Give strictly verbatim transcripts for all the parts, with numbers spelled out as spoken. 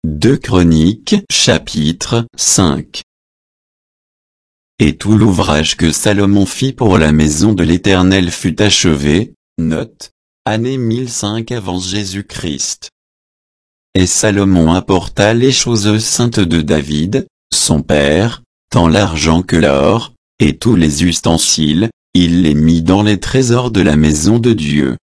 deux Chroniques chapitre cinq. Et tout l'ouvrage que Salomon fit pour la maison de l'Éternel fut achevé, note, année mille cinq avant Jésus-Christ. Et Salomon apporta les choses saintes de David, son père, tant l'argent que l'or, et tous les ustensiles, il les mit dans les trésors de la maison de Dieu.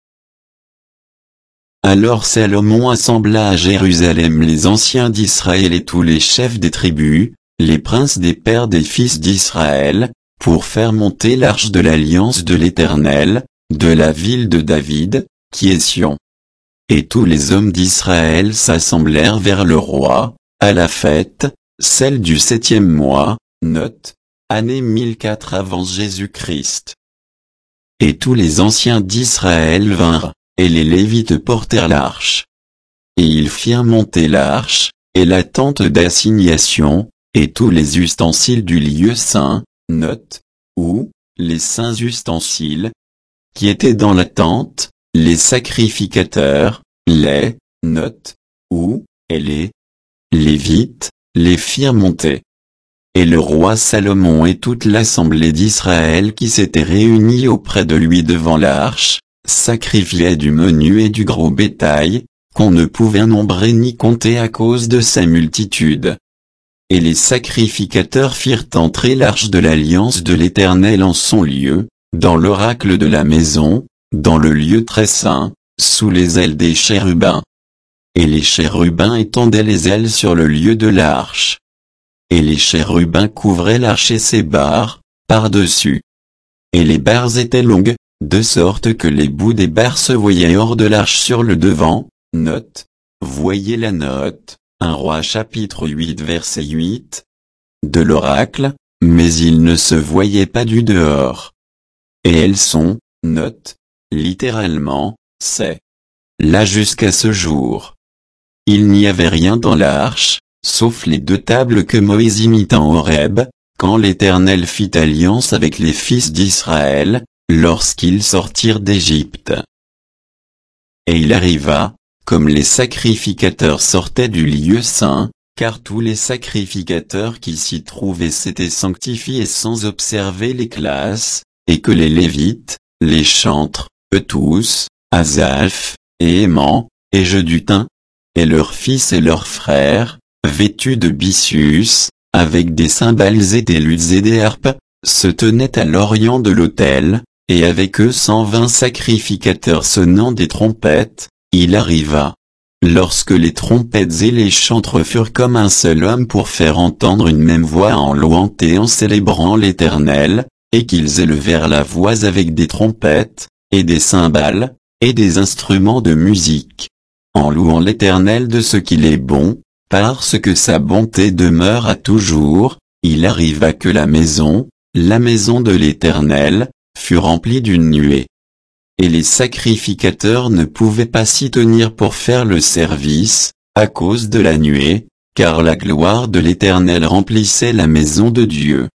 Alors Salomon assembla à Jérusalem les anciens d'Israël et tous les chefs des tribus, les princes des pères des fils d'Israël, pour faire monter l'arche de l'alliance de l'Éternel, de la ville de David, qui est Sion. Et tous les hommes d'Israël s'assemblèrent vers le roi, à la fête, celle du septième mois, note, année mille quatre avant Jésus-Christ. Et tous les anciens d'Israël vinrent, et les Lévites portèrent l'arche. Et ils firent monter l'arche, et la tente d'assignation, et tous les ustensiles du lieu saint, note, ou, les saints ustensiles, qui étaient dans la tente, les sacrificateurs, les, note, ou, et les Lévites, les firent monter. Et le roi Salomon et toute l'assemblée d'Israël qui s'était réunie auprès de lui devant l'arche, sacrifiaient du menu et du gros bétail, qu'on ne pouvait nombrer ni compter à cause de sa multitude. Et les sacrificateurs firent entrer l'arche de l'alliance de l'Éternel en son lieu, dans l'oracle de la maison, dans le lieu très saint, sous les ailes des chérubins. Et les chérubins étendaient les ailes sur le lieu de l'arche. Et les chérubins couvraient l'arche et ses barres, par-dessus. Et les barres étaient longues, de sorte que les bouts des barres se voyaient hors de l'arche sur le devant, note, voyez la note, un roi chapitre huit verset huit, de l'oracle, mais ils ne se voyaient pas du dehors. Et elles sont, note, littéralement, c'est là jusqu'à ce jour. Il n'y avait rien dans l'arche, sauf les deux tables que Moïse imita en Horeb, quand l'Éternel fit alliance avec les fils d'Israël, lorsqu'ils sortirent d'Égypte. Et il arriva, comme les sacrificateurs sortaient du lieu saint, car tous les sacrificateurs qui s'y trouvaient s'étaient sanctifiés sans observer les classes, et que les Lévites, les chantres, eux tous, Asaph, et Héman, et Jeduthun, et leurs fils et leurs frères, vêtus de byssus, avec des cymbales et des luths et des harpes, se tenaient à l'orient de l'autel, et avec eux cent vingt sacrificateurs sonnant des trompettes. Il arriva, lorsque les trompettes et les chantres furent comme un seul homme pour faire entendre une même voix en louant et en célébrant l'Éternel, et qu'ils élevèrent la voix avec des trompettes, et des cymbales, et des instruments de musique, en louant l'Éternel de ce qu'il est bon, parce que sa bonté demeure à toujours. Il arriva que la maison, la maison de l'Éternel, fut remplie d'une nuée. Et les sacrificateurs ne pouvaient pas s'y tenir pour faire le service, à cause de la nuée, car la gloire de l'Éternel remplissait la maison de Dieu.